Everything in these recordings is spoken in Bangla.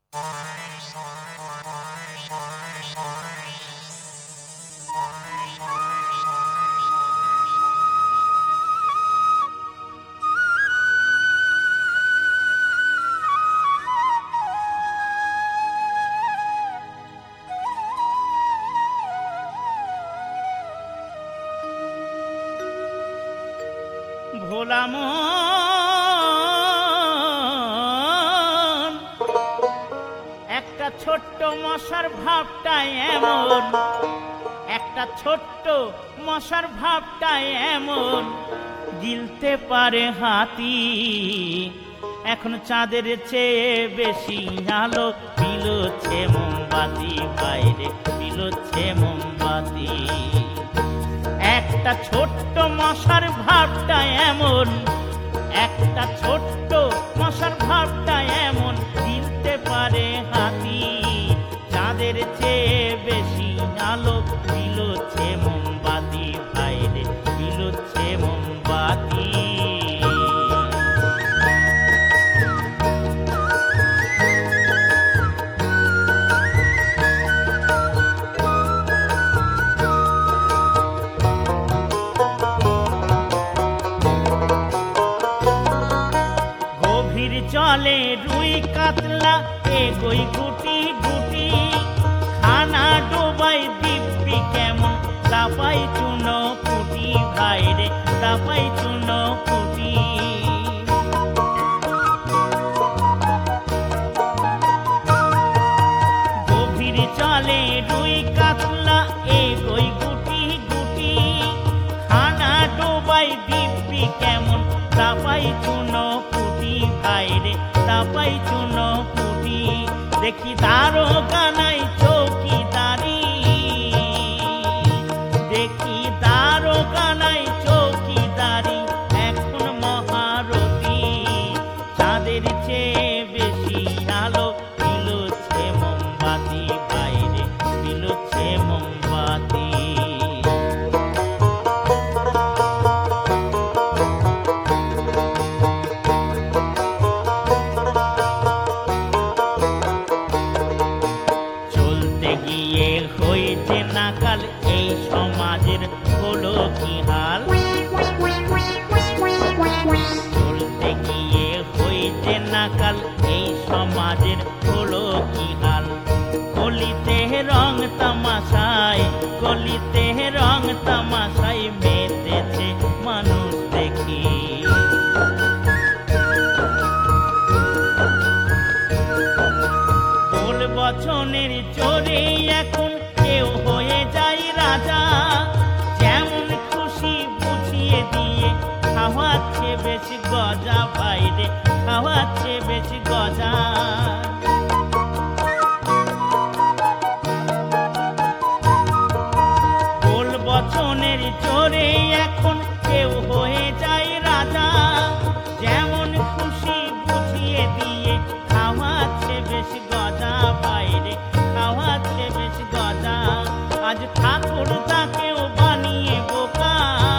ভোলা মন একটা ছোট্ট মশার ভাবটা এমন, একটা ছোট্ট মশার ভাবটা এমন গিলতে পারে হাতি। এখন চাঁদের চেয়ে বেশি আলো বিলোচ্ছে মোমবাতি, বাইরে বিলোচ্ছে মোমবাতি। একটা ছোট্ট মশার ভাবটা এমন, একটা ছোট্ট মশার ভাবটা এমন দিতে পারে হাতি। চাঁদের চেয়ে বেশি আলো বিলোচ্ছে মোমবাতি, বাইরে বিলোচ্ছে মোমবাতি। জলে রুই কাতলা এগোই গুটি গুটি, খানা ডোবাই দিব্যি কেমন দাপাই চুনো পুটি, ভাইরে দাপাই চুনো পুটি। গভীর জলে রুই কাতলা এগোই গুটি গুটি, খানা ডোবাই দিব্যি কেমন দাপাই চুনো পুটি, ভাইরে দাপাই চুনো পুটি। দেখি দারোগা নাই চৌকিদারি, দেখি দারোগা নাই চৌকিদারি, এখন মহারতি। চাঁদের চেয়ে বেশি আলো বিলোচ্ছে মোমবাতি, বাইরে বিলোচ্ছে মোমবাতি। হয়েছে নাকাল এই সমাজের হলো কি হাল, চলতে গিয়ে হয়েছে নাকাল এই সমাজের হলো কি হাল। গলিতে রং তামাশায়, গলিতে রং তামাশায় মেতেছে মানুষ দেখি। বল বচনের জোরে এখন কেউ হয়ে যায় রাজা, যেমন খুশি বুঝিয়ে দিয়ে খাওয়াচ্ছে বেশ গজা, বাইরে খাওয়াচ্ছে বেশ গজা। বল বচনের জোরে এখন কেউ হয়ে যায় রাজা, যেমন খুশি বুঝিয়ে দিয়ে খাওয়াচ্ছে বেশ গজা, বাইরে খাওয়াচ্ছে বেশ গজা। আজ ঠাকুর তাকেও বানিয়ে বোকা,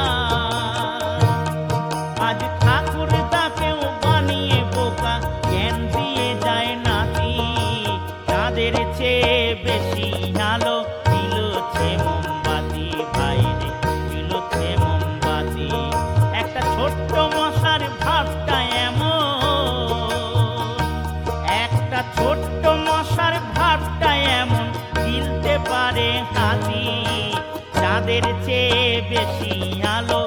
আজ ঠাকুর তাকেও বানিয়ে বোকা, জ্ঞান দিয়ে যায় নাতি। চাঁদের চেয়ে বেশি আলো বিলোচ্ছে মোমবাতি, বাইরে বিলোচ্ছে মোমবাতি। একটা ছোট্ট মশার ভাবটা এমন, একটা ছোট্ট মশার ভাবটা এমন গিলতে পারে হাতি। চাঁদের চেয়ে বেশি আলো